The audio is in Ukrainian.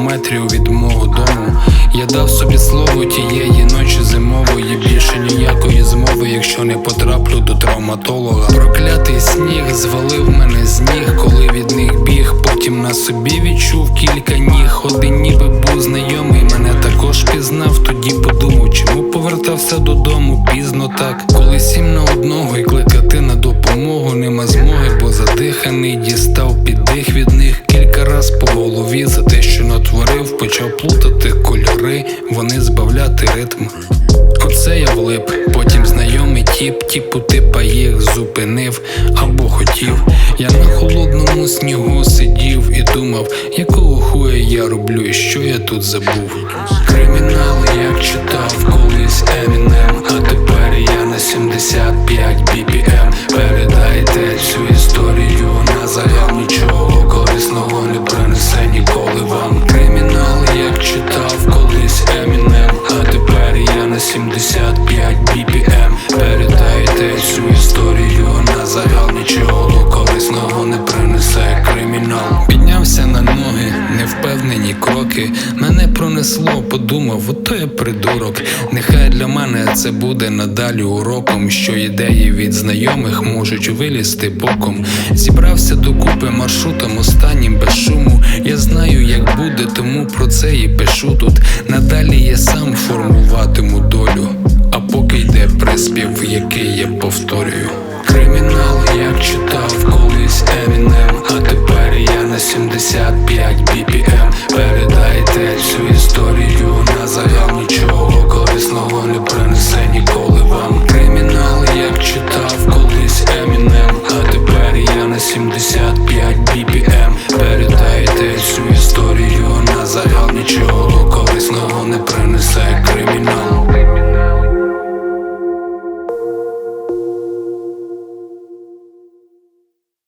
кілометрів від мого дому. Я дав собі слово тієї ночі зимової, більше ніякої змови, якщо не потраплю до травматолога. Проклятий сніг звалив мене з ніг, коли від них біг. Потім на собі відчув кілька ніг. Один ніби був знайомий, мене також пізнав. Тоді подумав, чому повертався додому пізно так. Коли сім на одного і кликати на допомогу нема змоги, бо задиханий дістав піддих від них. Кілька раз по голові за те, що натворив, почав плутати кольори, вони збавляти ритм. Оце я влип, потім знайомий типу типа їх зупинив або хотів. Я на холодному снігу сидів і думав, якого хуя я роблю і що я тут забув. Кримінал, як читав колись Емінем, а тепер я на 75 BPM. Передайте цю історію на загал, нічого корисного не принесе ніколи вам. Кримінал, як читав колись Емінем, а тепер я на 75 BPM. Передайте цю історію на загал, нічого корисного не принесе кримінал. Піднявся на ноги, невпевнені кроки. Мене пронесло, подумав, ото я придурок. Нехай для мене це буде надалі уроком, що ідеї від знайомих можуть вилізти боком. Зібрався докупи маршрутом останнім без шуму. Я знаю, як буде, тому про це і пишу тут. Надалі я сам формуватиму долю, а поки йде приспів, який я повторюю. Кримінал, як читав колись Емінем, а тепер я на 75 BPM. Передайте цю історію на загал, нічого корисного не принесе ніколи.